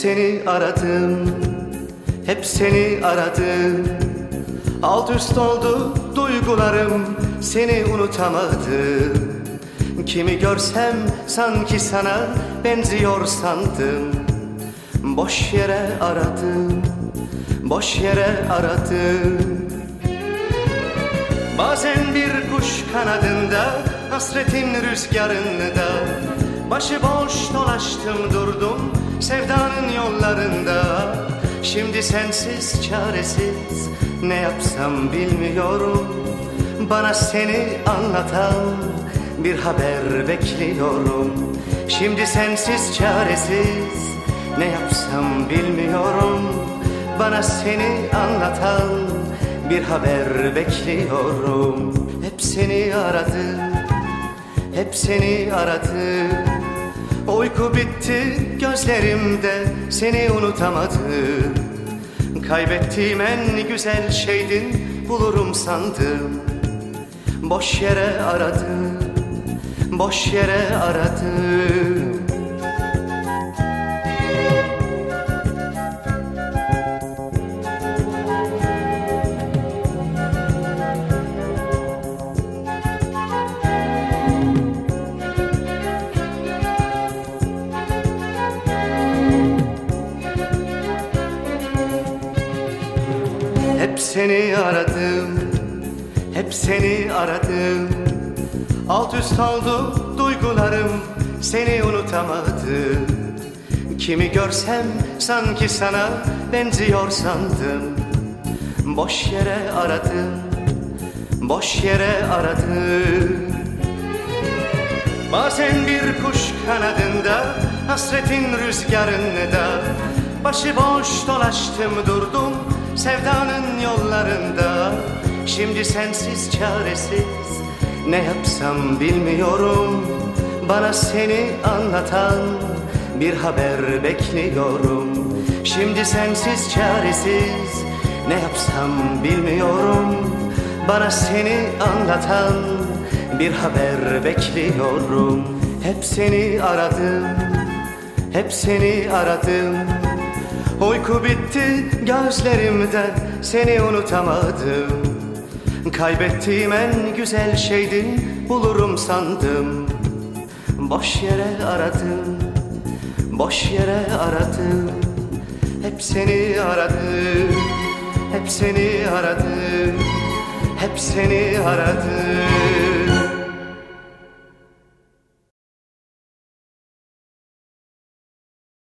seni aradım, hep seni aradım. Alt üst oldu duygularım, seni unutamadım. Kimi görsem sanki sana benziyor sandım. Boş yere aradım, boş yere aradım. Bazen bir kuş kanadında, hasretin rüzgarında, başıboş dolaştım durdum sevdanın yollarında. Şimdi sensiz çaresiz ne yapsam bilmiyorum. Bana seni anlatan bir haber bekliyorum. Şimdi sensiz çaresiz ne yapsam bilmiyorum. Bana seni anlatan bir haber bekliyorum. Hep seni aradım, hep seni aradım. Uyku bitti gözlerimde, seni unutamadım. Kaybettiğim en güzel şeydin, bulurum sandım. Boş yere aradım, boş yere aradım. Hep seni aradım, hep seni aradım. Alt üst oldu duygularım, seni unutamadım. Kimi görsem sanki sana benziyor sandım. Boş yere aradım, boş yere aradım. Bazen bir kuş kanadında, hasretin rüzgarında, başıboş dolaştım durdum sevdanın yollarında. Şimdi sensiz çaresiz ne yapsam bilmiyorum. Bana seni anlatan bir haber bekliyorum. Şimdi sensiz çaresiz ne yapsam bilmiyorum. Bana seni anlatan bir haber bekliyorum. Hep seni aradım, hep seni aradım. Uyku bitti gözlerimde, seni unutamadım. Kaybettiğim en güzel şeydin, bulurum sandım. Boş yere aradım, boş yere aradım. Hep seni aradım, hep seni aradım, hep seni aradım.